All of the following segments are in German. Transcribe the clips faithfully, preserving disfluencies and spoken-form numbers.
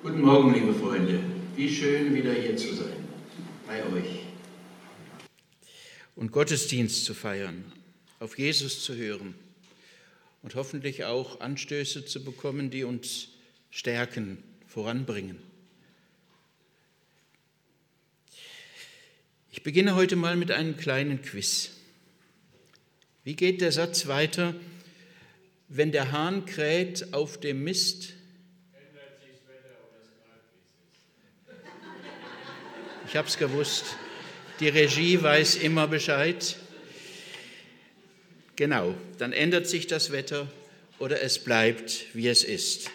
Guten Morgen, liebe Freunde. Wie schön, wieder hier zu sein, bei euch. Und Gottesdienst zu feiern, auf Jesus zu hören und hoffentlich auch Anstöße zu bekommen, die uns stärken, voranbringen. Ich beginne heute mal mit einem kleinen Quiz. Wie geht der Satz weiter? Wenn der Hahn kräht auf dem Mist, ändert sich das Wetter oder das Grad, wie es ist. Ich habe es gewusst. Die Regie weiß immer Bescheid. Genau, dann ändert sich das Wetter oder es bleibt, wie es ist.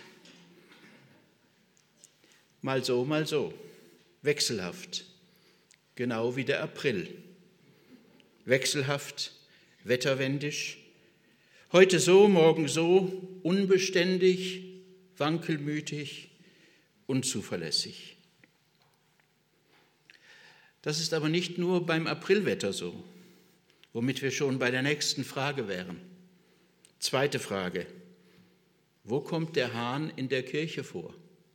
Mal so, mal so. Wechselhaft. Genau wie der April. Wechselhaft, wetterwendisch. Heute so, morgen so, unbeständig, wankelmütig, unzuverlässig. Das ist aber nicht nur beim Aprilwetter so, womit wir schon bei der nächsten Frage wären. Zweite Frage. Wo kommt der Hahn in der Kirche vor?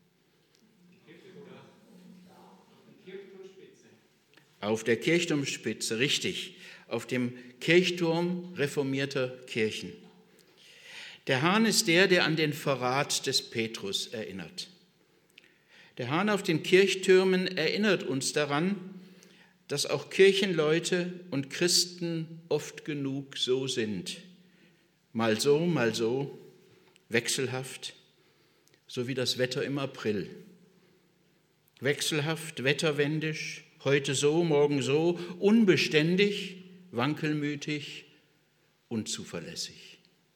Auf der Kirchturmspitze, richtig, auf dem Kirchturm reformierter Kirchen. Der Hahn ist der, der an den Verrat des Petrus erinnert. Der Hahn auf den Kirchtürmen erinnert uns daran, dass auch Kirchenleute und Christen oft genug so sind. Mal so, mal so, wechselhaft, so wie das Wetter im April. Wechselhaft, wetterwendisch, heute so, morgen so, unbeständig, wankelmütig, unzuverlässig.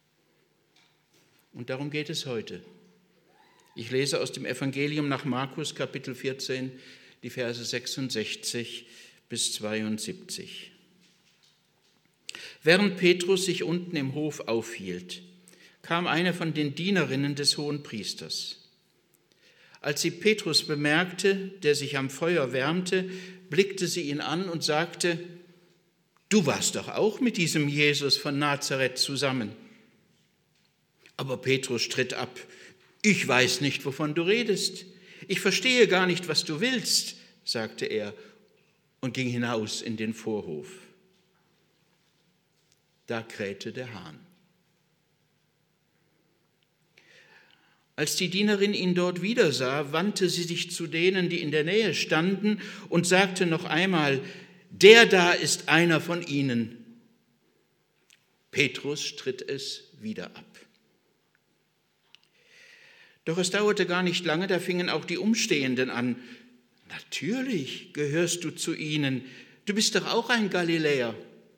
Und darum geht es heute. Ich lese aus dem Evangelium nach Markus, Kapitel vierzehn, die Verse sechsundsechzig bis zweiundsiebzig. Während Petrus sich unten im Hof aufhielt, kam eine von den Dienerinnen des Hohenpriesters. Als sie Petrus bemerkte, der sich am Feuer wärmte, blickte sie ihn an und sagte: Du warst doch auch mit diesem Jesus von Nazareth zusammen. Aber Petrus stritt ab. Ich weiß nicht, wovon du redest. Ich verstehe gar nicht, was du willst, sagte er und ging hinaus in den Vorhof. Da krähte der Hahn. Als die Dienerin ihn dort wiedersah, wandte sie sich zu denen, die in der Nähe standen, und sagte noch einmal: Der da ist einer von ihnen. Petrus stritt es wieder ab. Doch es dauerte gar nicht lange, da fingen auch die Umstehenden an. Natürlich gehörst du zu ihnen, du bist doch auch ein Galiläer.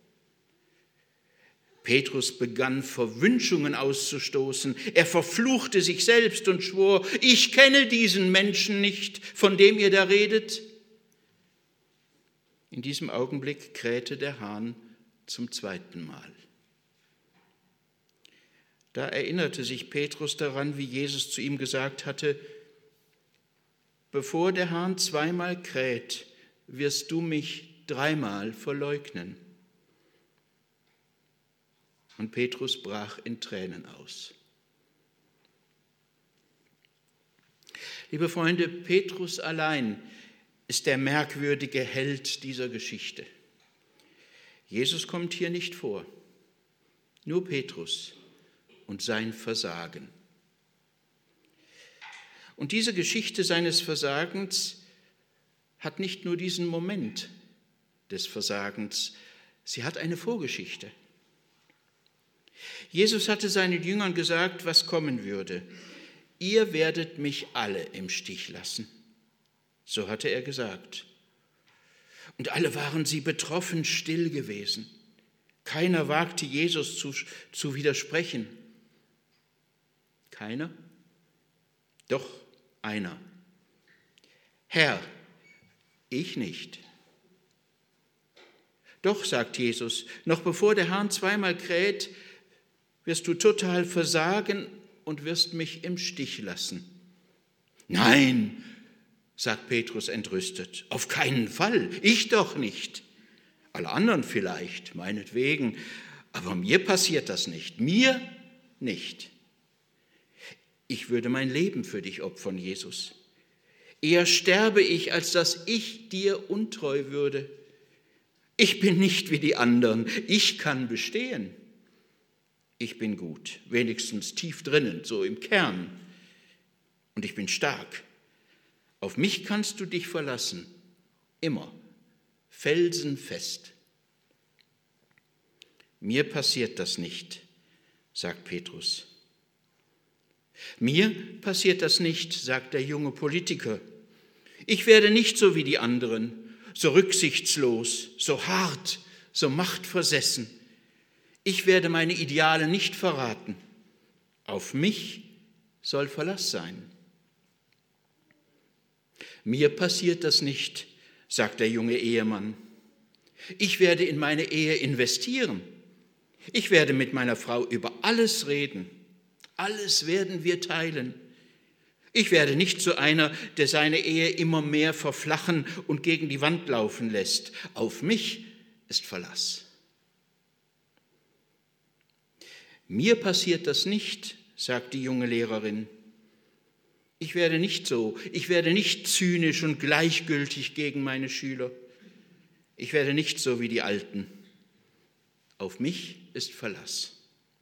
Petrus begann Verwünschungen auszustoßen. Er verfluchte sich selbst und schwor: Ich kenne diesen Menschen nicht, von dem ihr da redet. In diesem Augenblick krähte der Hahn zum zweiten Mal. Da erinnerte sich Petrus daran, wie Jesus zu ihm gesagt hatte: Bevor der Hahn zweimal kräht, wirst du mich dreimal verleugnen. Und Petrus brach in Tränen aus. Liebe Freunde, Petrus allein ist der merkwürdige Held dieser Geschichte. Jesus kommt hier nicht vor, nur Petrus und sein Versagen. Und diese Geschichte seines Versagens hat nicht nur diesen Moment des Versagens, sie hat eine Vorgeschichte. Jesus hatte seinen Jüngern gesagt, was kommen würde. Ihr werdet mich alle im Stich lassen. So hatte er gesagt. Und alle waren sie betroffen still gewesen. Keiner wagte Jesus zu, zu widersprechen. Keiner? Doch einer. Herr, ich nicht. Doch, sagt Jesus, noch bevor der Hahn zweimal kräht, wirst du total versagen und wirst mich im Stich lassen. Nein, sagt Petrus entrüstet, auf keinen Fall, ich doch nicht. Alle anderen vielleicht, meinetwegen, aber mir passiert das nicht, mir nicht. Ich würde mein Leben für dich opfern, Jesus. Eher sterbe ich, als dass ich dir untreu würde. Ich bin nicht wie die anderen, ich kann bestehen. Ich bin gut, wenigstens tief drinnen, so im Kern. Und ich bin stark. Auf mich kannst du dich verlassen, immer, felsenfest. Mir passiert das nicht, sagt Petrus. Mir passiert das nicht, sagt der junge Politiker. Ich werde nicht so wie die anderen, so rücksichtslos, so hart, so machtversessen. Ich werde meine Ideale nicht verraten. Auf mich soll Verlass sein. Mir passiert das nicht, sagt der junge Ehemann. Ich werde in meine Ehe investieren. Ich werde mit meiner Frau über alles reden. Alles werden wir teilen. Ich werde nicht so einer, der seine Ehe immer mehr verflachen und gegen die Wand laufen lässt. Auf mich ist Verlass. Mir passiert das nicht, sagt die junge Lehrerin. Ich werde nicht so, ich werde nicht zynisch und gleichgültig gegen meine Schüler. Ich werde nicht so wie die Alten. Auf mich ist Verlass.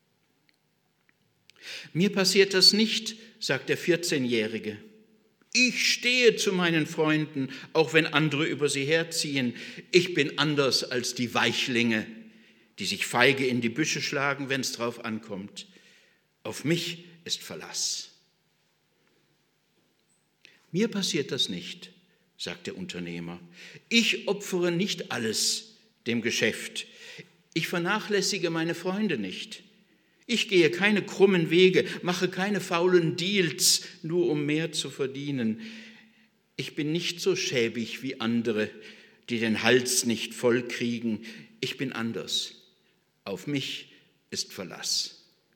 Mir passiert das nicht, sagt der vierzehnjährige. Ich stehe zu meinen Freunden, auch wenn andere über sie herziehen. Ich bin anders als die Weichlinge, die sich feige in die Büsche schlagen, wenn es drauf ankommt. Auf mich ist Verlass. Mir passiert das nicht, sagt der Unternehmer. Ich opfere nicht alles dem Geschäft. Ich vernachlässige meine Freunde nicht. Ich gehe keine krummen Wege, mache keine faulen Deals, nur um mehr zu verdienen. Ich bin nicht so schäbig wie andere, die den Hals nicht voll kriegen. Ich bin anders. Auf mich ist Verlass.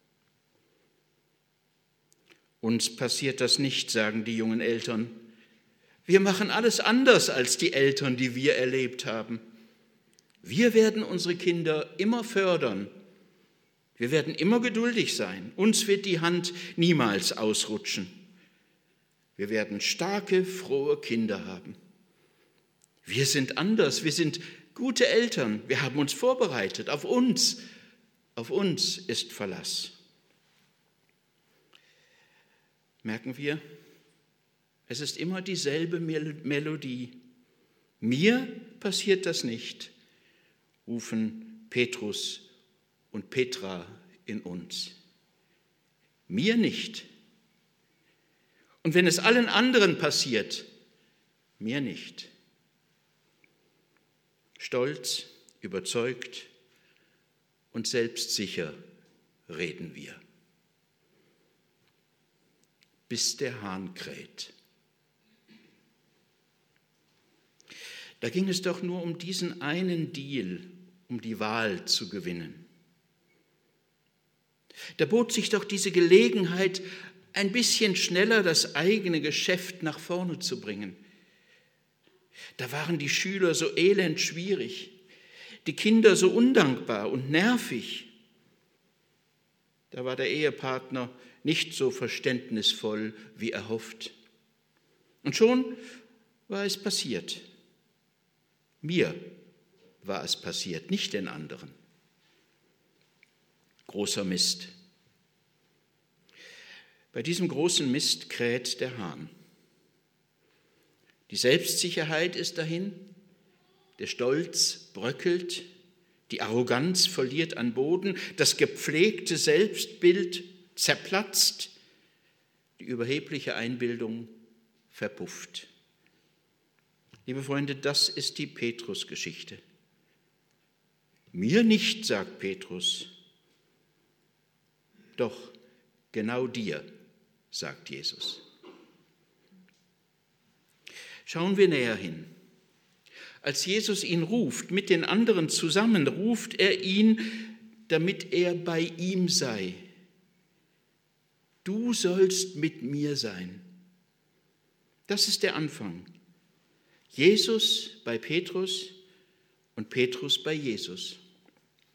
Uns passiert das nicht, sagen die jungen Eltern. Wir machen alles anders als die Eltern, die wir erlebt haben. Wir werden unsere Kinder immer fördern. Wir werden immer geduldig sein. Uns wird die Hand niemals ausrutschen. Wir werden starke, frohe Kinder haben. Wir sind anders. Wir sind gute Eltern. Wir haben uns vorbereitet. Auf uns, auf uns ist Verlass. Merken wir, es ist immer dieselbe Melodie. Mir passiert das nicht, rufen Petrus und Petra in uns. Mir nicht. Und wenn es allen anderen passiert, mir nicht. Stolz, überzeugt und selbstsicher reden wir. Bis der Hahn kräht. Da ging es doch nur um diesen einen Deal, um die Wahl zu gewinnen. Da bot sich doch diese Gelegenheit, ein bisschen schneller das eigene Geschäft nach vorne zu bringen. Da waren die Schüler so elend schwierig, die Kinder so undankbar und nervig. Da war der Ehepartner nicht so verständnisvoll wie erhofft. Und schon war es passiert. Mir war es passiert, nicht den anderen. Großer Mist. Bei diesem großen Mist kräht der Hahn. Die Selbstsicherheit ist dahin, der Stolz bröckelt, die Arroganz verliert an Boden, das gepflegte Selbstbild zerplatzt, die überhebliche Einbildung verpufft. Liebe Freunde, das ist die Petrus-Geschichte. Mir nicht, sagt Petrus. Doch genau dir, sagt Jesus. Schauen wir näher hin. Als Jesus ihn ruft, mit den anderen zusammen, ruft er ihn, damit er bei ihm sei. Du sollst mit mir sein. Das ist der Anfang. Jesus bei Petrus und Petrus bei Jesus.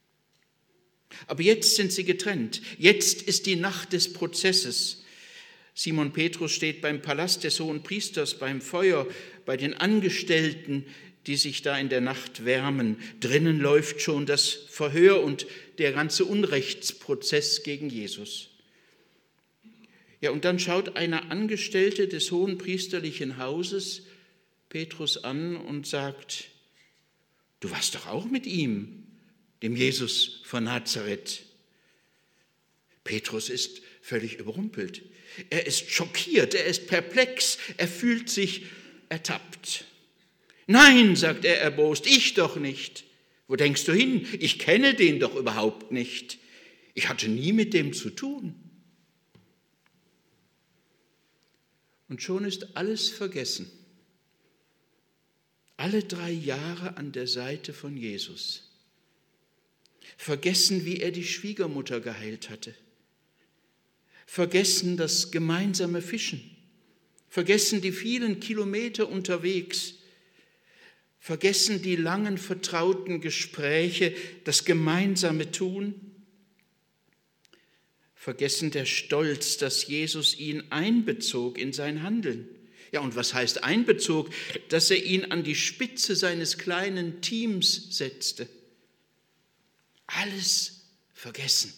Aber jetzt sind sie getrennt. Jetzt ist die Nacht des Prozesses. Simon Petrus steht beim Palast des Hohenpriesters, beim Feuer, bei den Angestellten, die sich da in der Nacht wärmen. Drinnen läuft schon das Verhör und der ganze Unrechtsprozess gegen Jesus. Ja, und dann schaut eine Angestellte des hohenpriesterlichen Hauses Petrus an und sagt: Du warst doch auch mit ihm, dem Jesus von Nazareth. Petrus ist völlig überrumpelt. Er ist schockiert, er ist perplex, er fühlt sich ertappt. Nein, sagt er erbost, ich doch nicht. Wo denkst du hin? Ich kenne den doch überhaupt nicht. Ich hatte nie mit dem zu tun. Und schon ist alles vergessen. Alle drei Jahre an der Seite von Jesus. Vergessen, wie er die Schwiegermutter geheilt hatte. Vergessen das gemeinsame Fischen. Vergessen die vielen Kilometer unterwegs. Vergessen die langen vertrauten Gespräche, das gemeinsame Tun. Vergessen der Stolz, dass Jesus ihn einbezog in sein Handeln. Ja, und was heißt einbezog? Dass er ihn an die Spitze seines kleinen Teams setzte. Alles vergessen.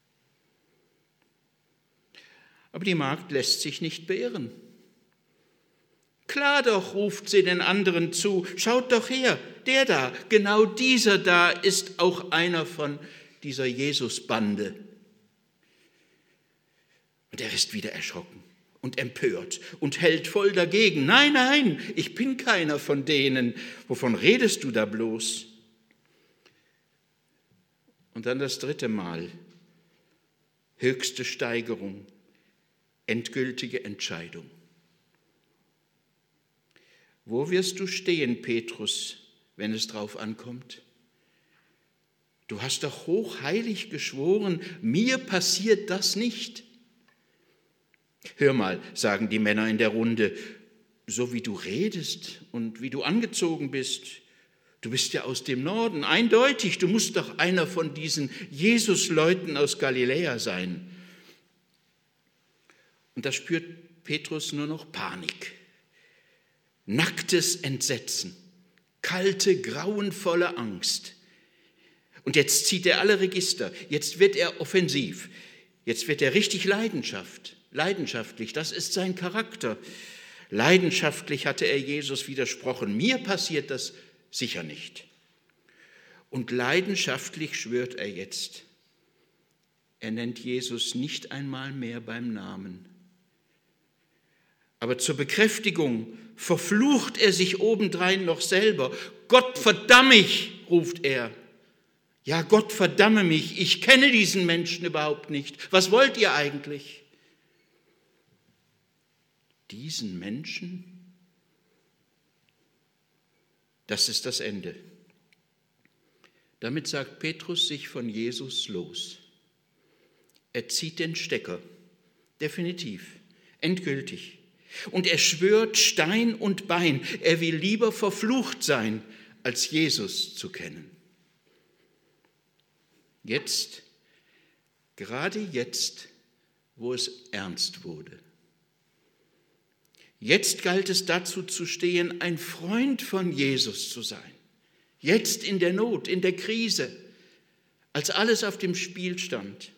Aber die Magd lässt sich nicht beirren. Klar doch, ruft sie den anderen zu, schaut doch her, der da, genau dieser da ist auch einer von dieser Jesus-Bande. Und er ist wieder erschrocken und empört und hält voll dagegen. Nein, nein, ich bin keiner von denen. Wovon redest du da bloß? Und dann das dritte Mal. Höchste Steigerung, endgültige Entscheidung. Wo wirst du stehen, Petrus, wenn es drauf ankommt? Du hast doch hochheilig geschworen, mir passiert das nicht. Hör mal, sagen die Männer in der Runde, so wie du redest und wie du angezogen bist, du bist ja aus dem Norden, eindeutig, du musst doch einer von diesen Jesus-Leuten aus Galiläa sein. Und da spürt Petrus nur noch Panik, nacktes Entsetzen, kalte, grauenvolle Angst. Und jetzt zieht er alle Register, jetzt wird er offensiv, jetzt wird er richtig Leidenschaft, leidenschaftlich, das ist sein Charakter. Leidenschaftlich hatte er Jesus widersprochen, mir passiert das sicher nicht. Und leidenschaftlich schwört er jetzt, er nennt Jesus nicht einmal mehr beim Namen. Aber zur Bekräftigung verflucht er sich obendrein noch selber. Gott verdamme mich, ruft er. Ja, Gott verdamme mich, ich kenne diesen Menschen überhaupt nicht. Was wollt ihr eigentlich? Diesen Menschen? Das ist das Ende. Damit sagt Petrus sich von Jesus los. Er zieht den Stecker, definitiv, endgültig. Und er schwört Stein und Bein, er will lieber verflucht sein, als Jesus zu kennen. Jetzt, gerade jetzt, wo es ernst wurde. Jetzt galt es dazu zu stehen, ein Freund von Jesus zu sein. Jetzt in der Not, in der Krise, als alles auf dem Spiel stand.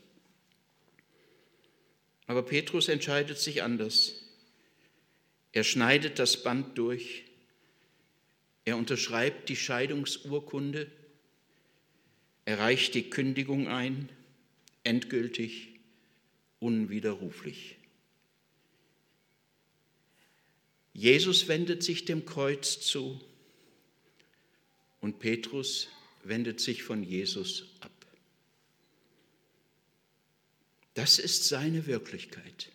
Aber Petrus entscheidet sich anders. Er schneidet das Band durch. Er unterschreibt die Scheidungsurkunde. Er reicht die Kündigung ein, endgültig, unwiderruflich. Jesus wendet sich dem Kreuz zu und Petrus wendet sich von Jesus ab. Das ist seine Wirklichkeit.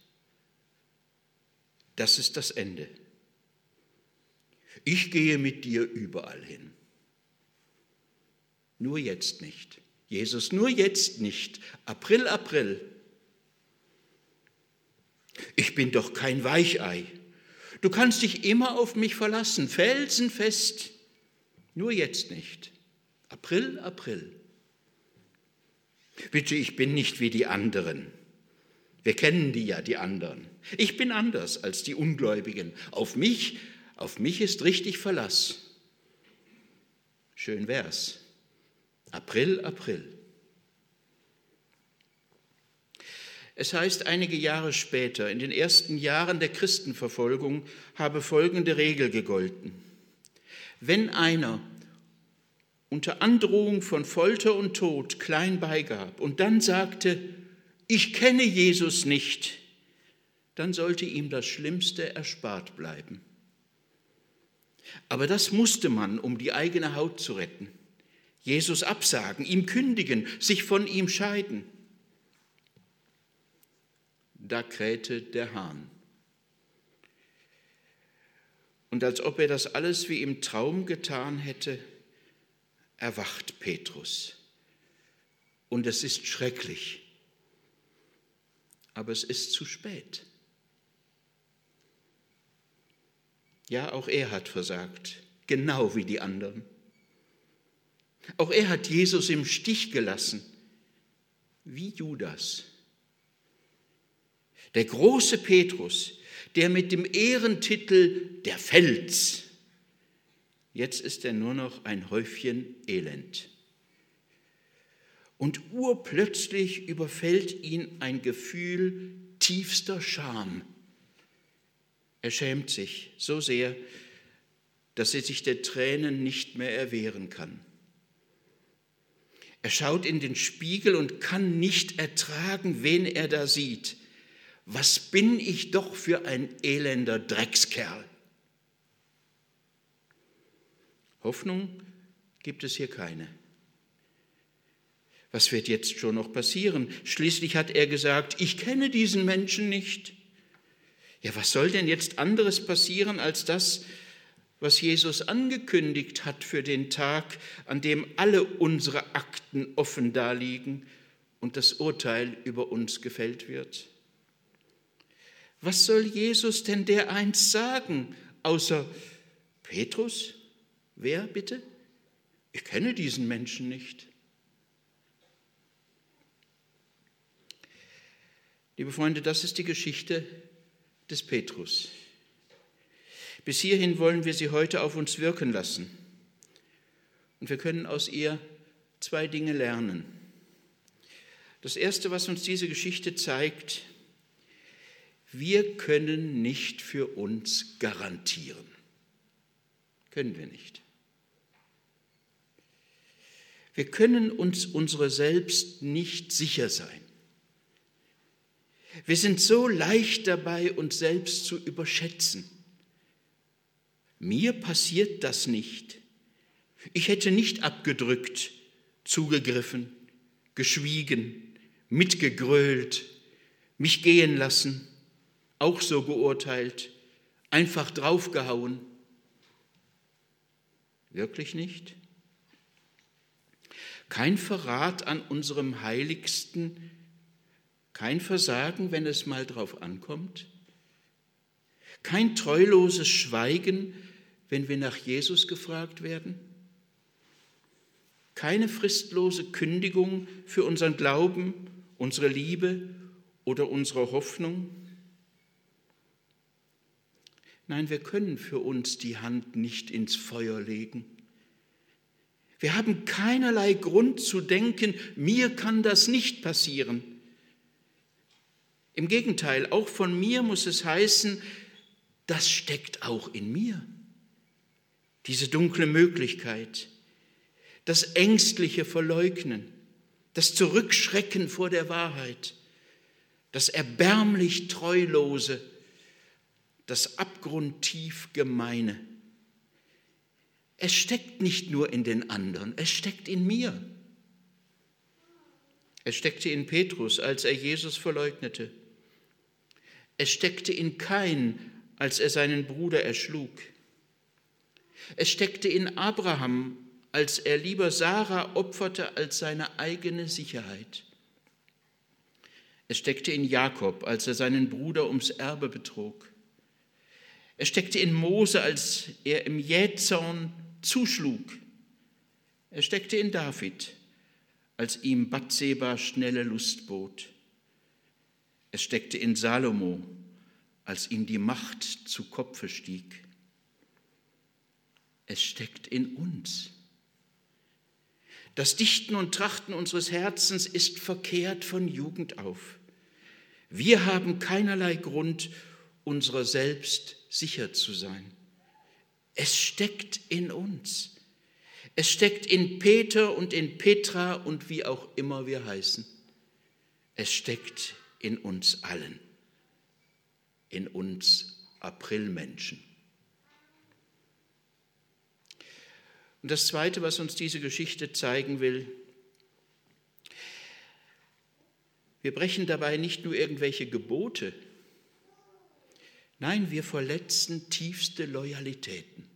Das ist das Ende. Ich gehe mit dir überall hin. Nur jetzt nicht. Jesus, nur jetzt nicht. April, April. Ich bin doch kein Weichei. Du kannst dich immer auf mich verlassen, felsenfest. Nur jetzt nicht. April, April. Bitte, ich bin nicht wie die anderen. Wir kennen die ja, die anderen. Ich bin anders als die Ungläubigen. Auf mich, auf mich ist richtig Verlass. Schön wär's. April, April. Es heißt, einige Jahre später, in den ersten Jahren der Christenverfolgung, habe folgende Regel gegolten. Wenn einer unter Androhung von Folter und Tod klein beigab und dann sagte, ich kenne Jesus nicht, dann sollte ihm das Schlimmste erspart bleiben. Aber das musste man, um die eigene Haut zu retten. Jesus absagen, ihm kündigen, sich von ihm scheiden. Da krähte der Hahn. Und als ob er das alles wie im Traum getan hätte, erwacht Petrus. Und es ist schrecklich, aber es ist zu spät. Ja, auch er hat versagt, genau wie die anderen. Auch er hat Jesus im Stich gelassen, wie Judas. Der große Petrus, der mit dem Ehrentitel der Fels, jetzt ist er nur noch ein Häufchen Elend. Und urplötzlich überfällt ihn ein Gefühl tiefster Scham. Er schämt sich so sehr, dass er sich der Tränen nicht mehr erwehren kann. Er schaut in den Spiegel und kann nicht ertragen, wen er da sieht. Was bin ich doch für ein elender Dreckskerl. Hoffnung gibt es hier keine. Was wird jetzt schon noch passieren? Schließlich hat er gesagt, ich kenne diesen Menschen nicht. Ja, was soll denn jetzt anderes passieren als das, was Jesus angekündigt hat für den Tag, an dem alle unsere Akten offen daliegen und das Urteil über uns gefällt wird? Was soll Jesus denn dereinst sagen, außer Petrus? Wer bitte? Ich kenne diesen Menschen nicht. Liebe Freunde, das ist die Geschichte des Petrus. Bis hierhin wollen wir sie heute auf uns wirken lassen. Und wir können aus ihr zwei Dinge lernen. Das Erste, was uns diese Geschichte zeigt, wir können nicht für uns garantieren. Können wir nicht. Wir können uns unserer selbst nicht sicher sein. Wir sind so leicht dabei, uns selbst zu überschätzen. Mir passiert das nicht. Ich hätte nicht abgedrückt, zugegriffen, geschwiegen, mitgegrölt, mich gehen lassen, auch so geurteilt, einfach draufgehauen. Wirklich nicht? Kein Verrat an unserem Heiligsten, kein Versagen, wenn es mal drauf ankommt, kein treuloses Schweigen, wenn wir nach Jesus gefragt werden, keine fristlose Kündigung für unseren Glauben, unsere Liebe oder unsere Hoffnung. Nein, wir können für uns die Hand nicht ins Feuer legen. Wir haben keinerlei Grund zu denken, mir kann das nicht passieren. Im Gegenteil, auch von mir muss es heißen, das steckt auch in mir. Diese dunkle Möglichkeit, das ängstliche Verleugnen, das Zurückschrecken vor der Wahrheit, das erbärmlich Treulose, das abgrundtief Gemeine. Es steckt nicht nur in den anderen, es steckt in mir. Es steckte in Petrus, als er Jesus verleugnete. Es steckte in Kain, als er seinen Bruder erschlug. Es steckte in Abraham, als er lieber Sarah opferte als seine eigene Sicherheit. Es steckte in Jakob, als er seinen Bruder ums Erbe betrog. Es steckte in Mose, als er im Jähzorn zuschlug. Es steckte in David, als ihm Bathseba schnelle Lust bot. Es steckte in Salomo, als ihm die Macht zu Kopfe stieg. Es steckt in uns. Das Dichten und Trachten unseres Herzens ist verkehrt von Jugend auf. Wir haben keinerlei Grund, unserer selbst sicher zu sein. Es steckt in uns. Es steckt in Peter und in Petra und wie auch immer wir heißen. Es steckt in uns allen, in uns Aprilmenschen. Und das Zweite, was uns diese Geschichte zeigen will, wir brechen dabei nicht nur irgendwelche Gebote, nein, wir verletzen tiefste Loyalitäten.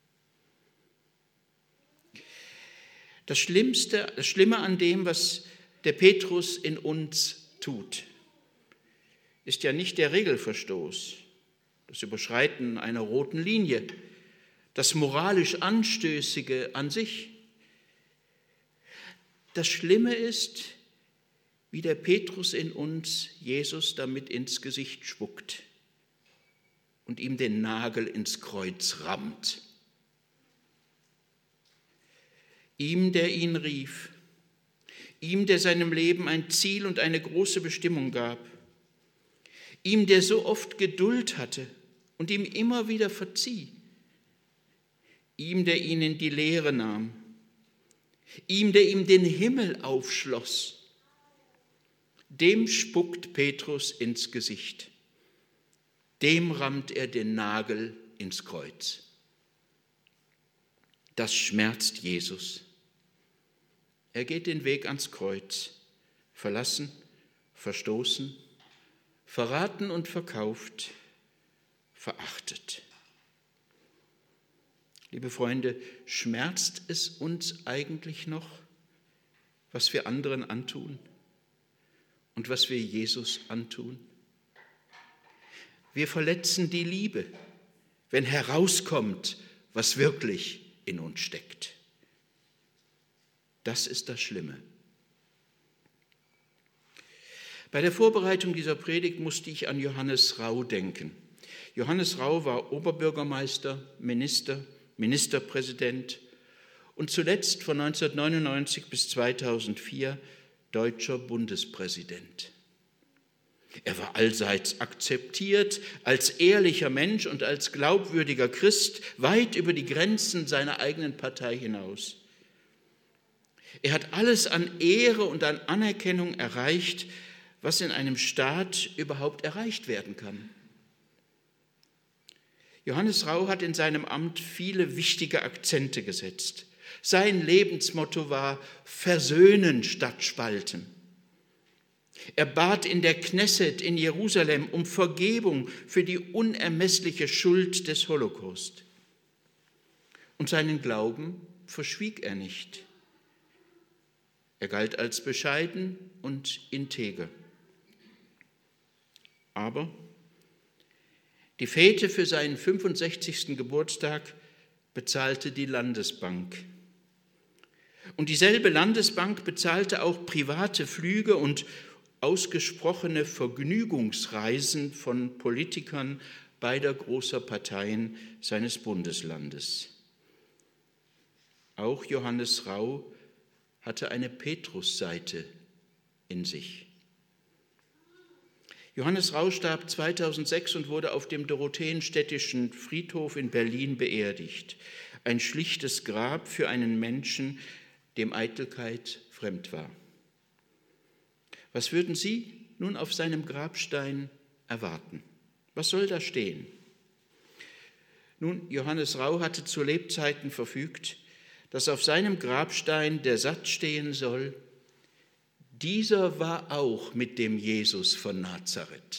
Das Schlimmste, das Schlimme an dem, was der Petrus in uns tut, ist ja nicht der Regelverstoß, das Überschreiten einer roten Linie, das moralisch Anstößige an sich. Das Schlimme ist, wie der Petrus in uns Jesus damit ins Gesicht spuckt und ihm den Nagel ins Kreuz rammt. Ihm, der ihn rief, ihm, der seinem Leben ein Ziel und eine große Bestimmung gab, ihm, der so oft Geduld hatte und ihm immer wieder verzieh, ihm, der ihn in die Lehre nahm, ihm, der ihm den Himmel aufschloss, dem spuckt Petrus ins Gesicht, dem rammt er den Nagel ins Kreuz. Das schmerzt Jesus. Er geht den Weg ans Kreuz, verlassen, verstoßen, verraten und verkauft, verachtet. Liebe Freunde, schmerzt es uns eigentlich noch, was wir anderen antun und was wir Jesus antun? Wir verletzen die Liebe, wenn herauskommt, was wirklich in uns steckt. Das ist das Schlimme. Bei der Vorbereitung dieser Predigt musste ich an Johannes Rau denken. Johannes Rau war Oberbürgermeister, Minister, Ministerpräsident und zuletzt von neunzehnhundertneunundneunzig bis zweitausendvier deutscher Bundespräsident. Er war allseits akzeptiert als ehrlicher Mensch und als glaubwürdiger Christ, weit über die Grenzen seiner eigenen Partei hinaus. Er hat alles an Ehre und an Anerkennung erreicht, was in einem Staat überhaupt erreicht werden kann. Johannes Rau hat in seinem Amt viele wichtige Akzente gesetzt. Sein Lebensmotto war Versöhnen statt Spalten. Er bat in der Knesset in Jerusalem um Vergebung für die unermessliche Schuld des Holocaust. Und seinen Glauben verschwieg er nicht. Er galt als bescheiden und integer. Aber die Fete für seinen fünfundsechzigsten Geburtstag bezahlte die Landesbank. Und dieselbe Landesbank bezahlte auch private Flüge und ausgesprochene Vergnügungsreisen von Politikern beider großer Parteien seines Bundeslandes. Auch Johannes Rau hatte eine Petrusseite in sich. Johannes Rau starb zweitausendsechs und wurde auf dem Dorotheenstädtischen Friedhof in Berlin beerdigt. Ein schlichtes Grab für einen Menschen, dem Eitelkeit fremd war. Was würden Sie nun auf seinem Grabstein erwarten? Was soll da stehen? Nun, Johannes Rau hatte zu Lebzeiten verfügt, dass auf seinem Grabstein der Satz stehen soll: Dieser war auch mit dem Jesus von Nazareth.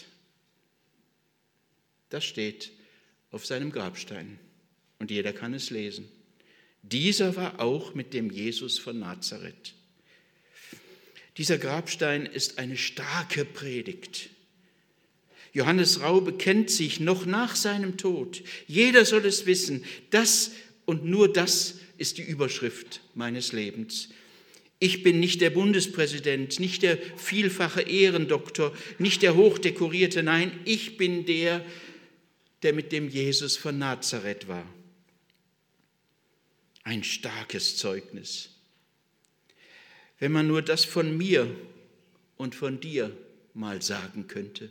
Das steht auf seinem Grabstein und jeder kann es lesen. Dieser war auch mit dem Jesus von Nazareth. Dieser Grabstein ist eine starke Predigt. Johannes Rau bekennt sich noch nach seinem Tod. Jeder soll es wissen. Das und nur das ist die Überschrift meines Lebens. Ich bin nicht der Bundespräsident, nicht der vielfache Ehrendoktor, nicht der Hochdekorierte. Nein, ich bin der, der mit dem Jesus von Nazareth war. Ein starkes Zeugnis. Wenn man nur das von mir und von dir mal sagen könnte.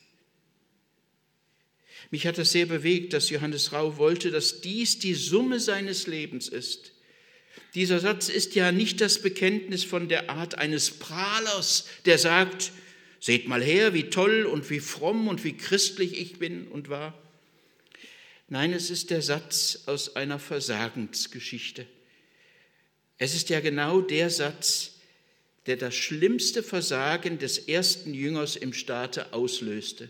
Mich hat es sehr bewegt, dass Johannes Rau wollte, dass dies die Summe seines Lebens ist. Dieser Satz ist ja nicht das Bekenntnis von der Art eines Prahlers, der sagt, seht mal her, wie toll und wie fromm und wie christlich ich bin und war. Nein, es ist der Satz aus einer Versagensgeschichte. Es ist ja genau der Satz, der das schlimmste Versagen des ersten Jüngers im Staate auslöste.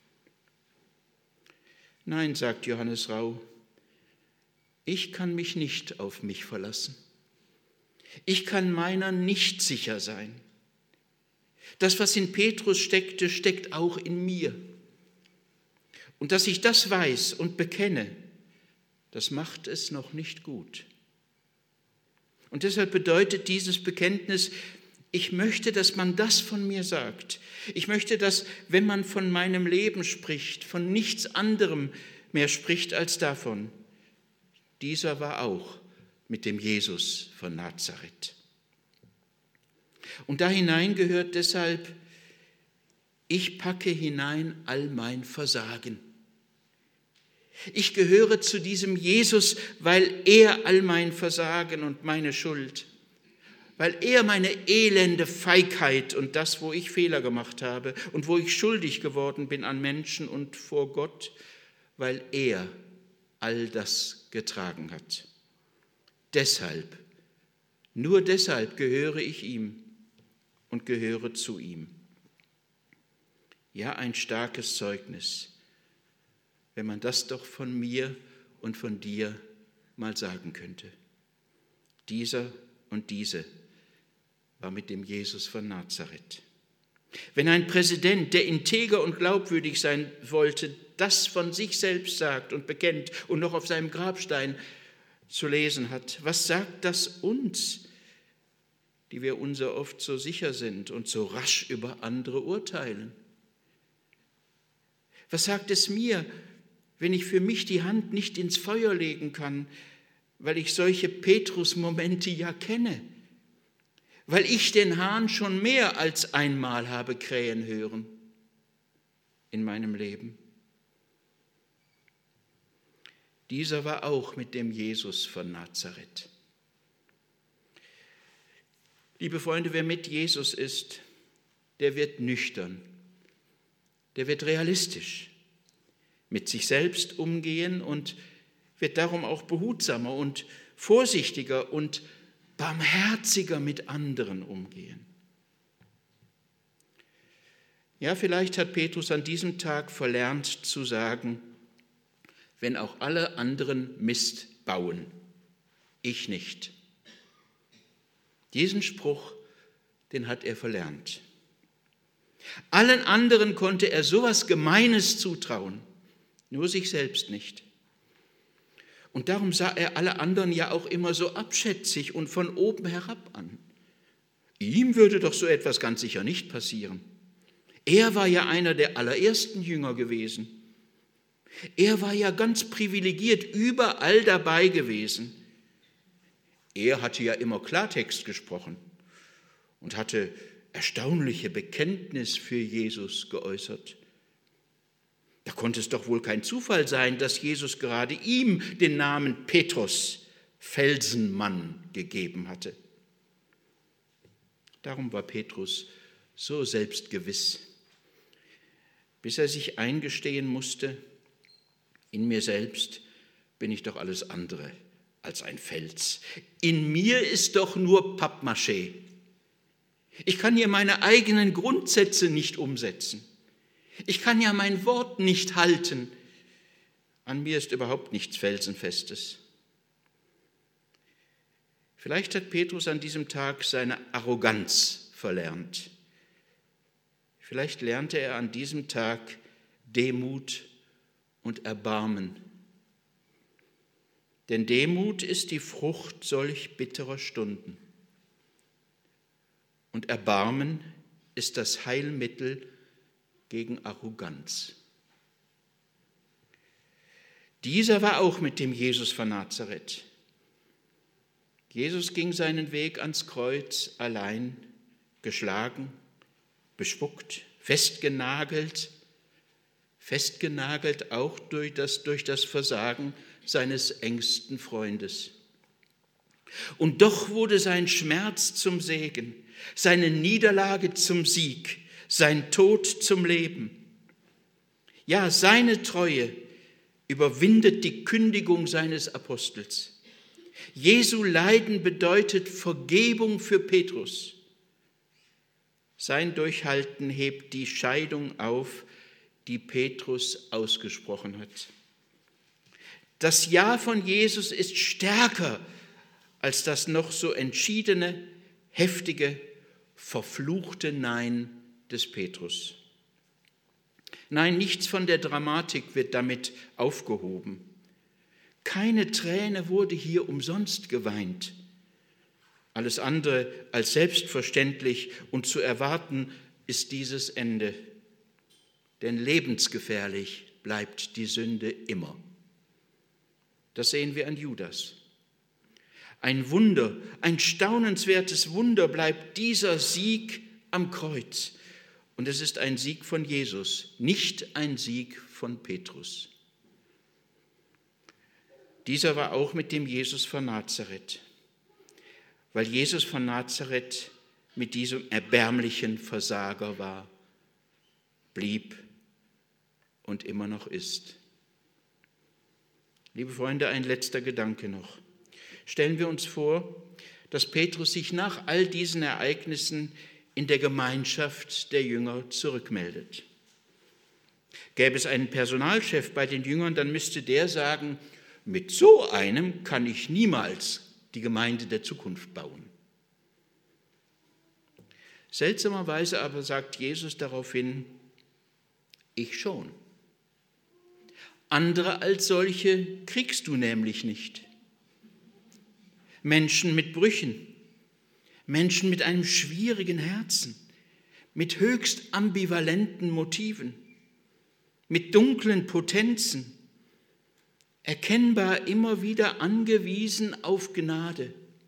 Nein, sagt Johannes Rau, ich kann mich nicht auf mich verlassen. Ich kann meiner nicht sicher sein. Das, was in Petrus steckte, steckt auch in mir. Und dass ich das weiß und bekenne, das macht es noch nicht gut. Und deshalb bedeutet dieses Bekenntnis, ich möchte, dass man das von mir sagt. Ich möchte, dass, wenn man von meinem Leben spricht, von nichts anderem mehr spricht als davon. Dieser war auch mit dem Jesus von Nazareth. Und da hinein gehört deshalb, ich packe hinein all mein Versagen. Ich gehöre zu diesem Jesus, weil er all mein Versagen und meine Schuld, weil er meine elende Feigheit und das, wo ich Fehler gemacht habe und wo ich schuldig geworden bin an Menschen und vor Gott, weil er all das getragen hat. Deshalb, nur deshalb gehöre ich ihm und gehöre zu ihm. Ja, ein starkes Zeugnis, wenn man das doch von mir und von dir mal sagen könnte. Dieser und diese war mit dem Jesus von Nazareth. Wenn ein Präsident, der integer und glaubwürdig sein wollte, das von sich selbst sagt und bekennt und noch auf seinem Grabstein zu lesen hat, was sagt das uns, die wir unser oft so sicher sind und so rasch über andere urteilen? Was sagt es mir, wenn ich für mich die Hand nicht ins Feuer legen kann, weil ich solche Petrus-Momente ja kenne, weil ich den Hahn schon mehr als einmal habe krähen hören in meinem Leben? Dieser war auch mit dem Jesus von Nazareth. Liebe Freunde, wer mit Jesus ist, der wird nüchtern, der wird realistisch mit sich selbst umgehen und wird darum auch behutsamer und vorsichtiger und barmherziger mit anderen umgehen. Ja, vielleicht hat Petrus an diesem Tag verlernt zu sagen, wenn auch alle anderen Mist bauen, ich nicht. Diesen Spruch, den hat er verlernt. Allen anderen konnte er sowas Gemeines zutrauen, nur sich selbst nicht. Und darum sah er alle anderen ja auch immer so abschätzig und von oben herab an. Ihm würde doch so etwas ganz sicher nicht passieren. Er war ja einer der allerersten Jünger gewesen. Er war ja ganz privilegiert überall dabei gewesen. Er hatte ja immer Klartext gesprochen und hatte erstaunliche Bekenntnis für Jesus geäußert. Da konnte es doch wohl kein Zufall sein, dass Jesus gerade ihm den Namen Petrus, Felsenmann, gegeben hatte. Darum war Petrus so selbstgewiss, bis er sich eingestehen musste, in mir selbst bin ich doch alles andere als ein Fels. In mir ist doch nur Pappmaché. Ich kann hier meine eigenen Grundsätze nicht umsetzen. Ich kann ja mein Wort nicht halten. An mir ist überhaupt nichts Felsenfestes. Vielleicht hat Petrus an diesem Tag seine Arroganz verlernt. Vielleicht lernte er an diesem Tag Demut und Erbarmen. Denn Demut ist die Frucht solch bitterer Stunden. Und Erbarmen ist das Heilmittel gegen Arroganz. Dieser war auch mit dem Jesus von Nazareth. Jesus ging seinen Weg ans Kreuz allein, geschlagen, bespuckt, festgenagelt, festgenagelt auch durch das, durch das Versagen seines engsten Freundes. Und doch wurde sein Schmerz zum Segen, seine Niederlage zum Sieg, sein Tod zum Leben. Ja, seine Treue überwindet die Kündigung seines Apostels. Jesu Leiden bedeutet Vergebung für Petrus. Sein Durchhalten hebt die Scheidung auf, die Petrus ausgesprochen hat. Das Ja von Jesus ist stärker als das noch so entschiedene, heftige, verfluchte Nein des Petrus. Nein, nichts von der Dramatik wird damit aufgehoben. Keine Träne wurde hier umsonst geweint. Alles andere als selbstverständlich und zu erwarten ist dieses Ende. Denn lebensgefährlich bleibt die Sünde immer. Das sehen wir an Judas. Ein Wunder, ein staunenswertes Wunder bleibt dieser Sieg am Kreuz. Und es ist ein Sieg von Jesus, nicht ein Sieg von Petrus. Dieser war auch mit dem Jesus von Nazareth, weil Jesus von Nazareth mit diesem erbärmlichen Versager war, blieb und immer noch ist. Liebe Freunde, ein letzter Gedanke noch. Stellen wir uns vor, dass Petrus sich nach all diesen Ereignissen in der Gemeinschaft der Jünger zurückmeldet. Gäbe es einen Personalchef bei den Jüngern, dann müsste der sagen, mit so einem kann ich niemals die Gemeinde der Zukunft bauen. Seltsamerweise aber sagt Jesus daraufhin, ich schon. Andere als solche kriegst du nämlich nicht. Menschen mit Brüchen, Menschen mit einem schwierigen Herzen, mit höchst ambivalenten Motiven, mit dunklen Potenzen, erkennbar immer wieder angewiesen auf Gnade.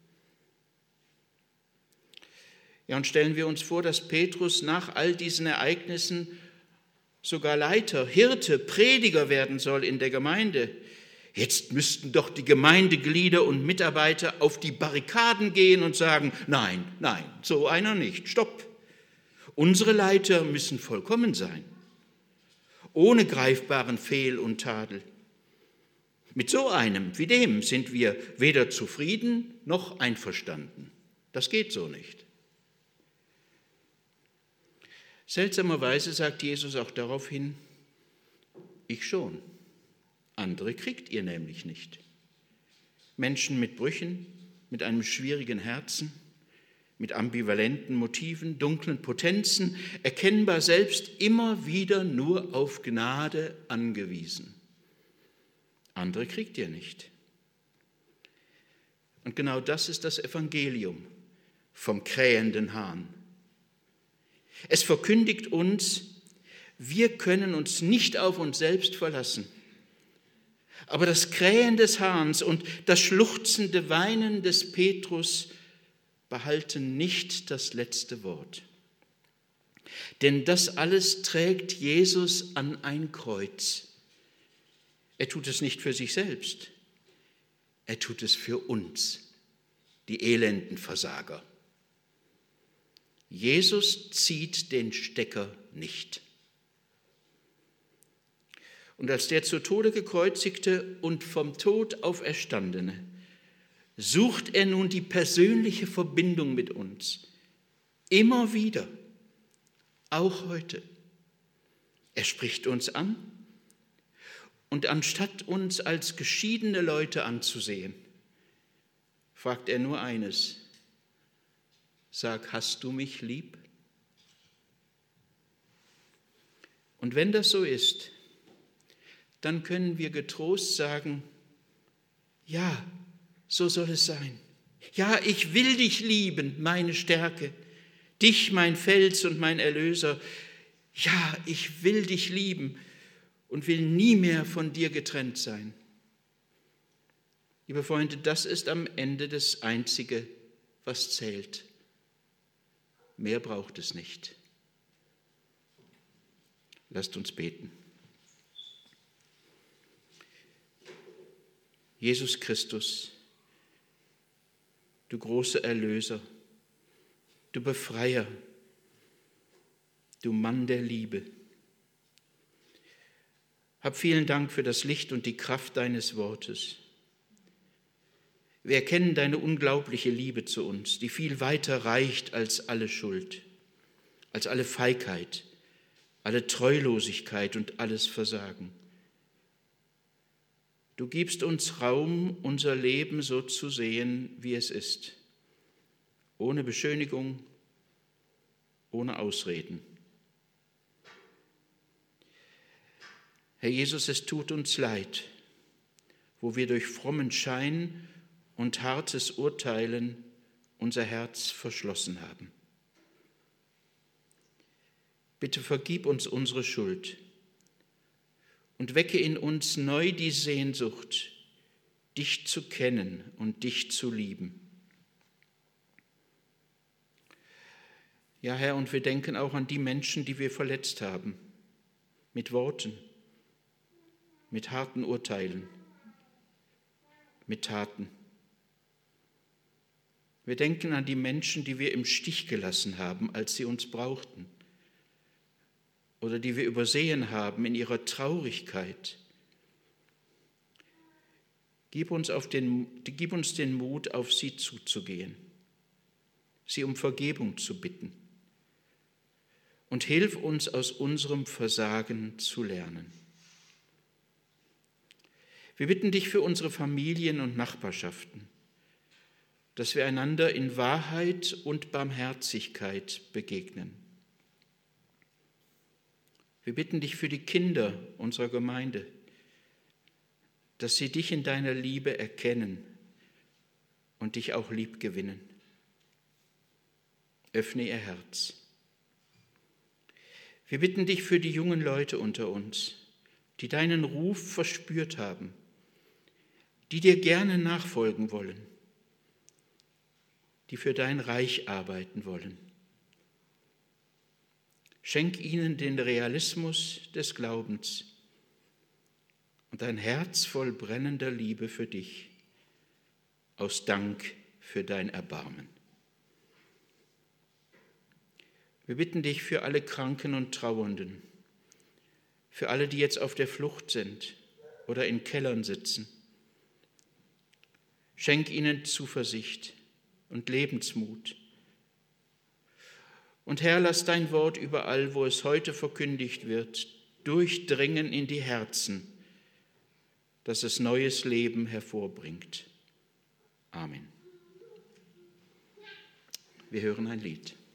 Ja, und stellen wir uns vor, dass Petrus nach all diesen Ereignissen sogar Leiter, Hirte, Prediger werden soll in der Gemeinde. Jetzt müssten doch die Gemeindeglieder und Mitarbeiter auf die Barrikaden gehen und sagen, nein, nein, so einer nicht, stopp. Unsere Leiter müssen vollkommen sein, ohne greifbaren Fehl und Tadel. Mit so einem wie dem sind wir weder zufrieden noch einverstanden. Das geht so nicht. Seltsamerweise sagt Jesus auch daraufhin, ich schon. Andere kriegt ihr nämlich nicht. Menschen mit Brüchen, mit einem schwierigen Herzen, mit ambivalenten Motiven, dunklen Potenzen, erkennbar selbst immer wieder nur auf Gnade angewiesen. Andere kriegt ihr nicht. Und genau das ist das Evangelium vom krähenden Hahn. Es verkündigt uns, wir können uns nicht auf uns selbst verlassen. Aber das Krähen des Hahns und das schluchzende Weinen des Petrus behalten nicht das letzte Wort. Denn das alles trägt Jesus an ein Kreuz. Er tut es nicht für sich selbst, er tut es für uns, die elenden Versager. Jesus zieht den Stecker nicht. Und als der zu Tode gekreuzigte und vom Tod auferstandene, sucht er nun die persönliche Verbindung mit uns. Immer wieder, auch heute. Er spricht uns an und anstatt uns als geschiedene Leute anzusehen, fragt er nur eines: Sag, hast du mich lieb? Und wenn das so ist, dann können wir getrost sagen, ja, so soll es sein. Ja, ich will dich lieben, meine Stärke, Dich, mein Fels und mein Erlöser. Ja, ich will dich lieben und will nie mehr von dir getrennt sein. Liebe Freunde, das ist am Ende das Einzige, was zählt. Mehr braucht es nicht. Lasst uns beten. Jesus Christus, du großer Erlöser, du Befreier, du Mann der Liebe. Hab vielen Dank für das Licht und die Kraft deines Wortes. Wir erkennen deine unglaubliche Liebe zu uns, die viel weiter reicht als alle Schuld, als alle Feigheit, alle Treulosigkeit und alles Versagen. Du gibst uns Raum, unser Leben so zu sehen, wie es ist, ohne Beschönigung, ohne Ausreden. Herr Jesus, es tut uns leid, wo wir durch frommen Schein und hartes Urteilen unser Herz verschlossen haben. Bitte vergib uns unsere Schuld und wecke in uns neu die Sehnsucht, dich zu kennen und dich zu lieben. Ja, Herr, und wir denken auch an die Menschen, die wir verletzt haben, mit Worten, mit harten Urteilen, mit Taten. Wir denken an die Menschen, die wir im Stich gelassen haben, als sie uns brauchten, oder die wir übersehen haben in ihrer Traurigkeit. Gib uns, auf den, gib uns den Mut, auf sie zuzugehen, sie um Vergebung zu bitten und hilf uns, aus unserem Versagen zu lernen. Wir bitten dich für unsere Familien und Nachbarschaften, dass wir einander in Wahrheit und Barmherzigkeit begegnen. Wir bitten dich für die Kinder unserer Gemeinde, dass sie dich in deiner Liebe erkennen und dich auch lieb gewinnen. Öffne ihr Herz. Wir bitten dich für die jungen Leute unter uns, die deinen Ruf verspürt haben, die dir gerne nachfolgen wollen, die für dein Reich arbeiten wollen. Schenk ihnen den Realismus des Glaubens und ein Herz voll brennender Liebe für dich, aus Dank für dein Erbarmen. Wir bitten dich für alle Kranken und Trauernden, für alle, die jetzt auf der Flucht sind oder in Kellern sitzen. Schenk ihnen Zuversicht und Lebensmut. Und Herr, lass dein Wort überall, wo es heute verkündigt wird, durchdringen in die Herzen, dass es neues Leben hervorbringt. Amen. Wir hören ein Lied.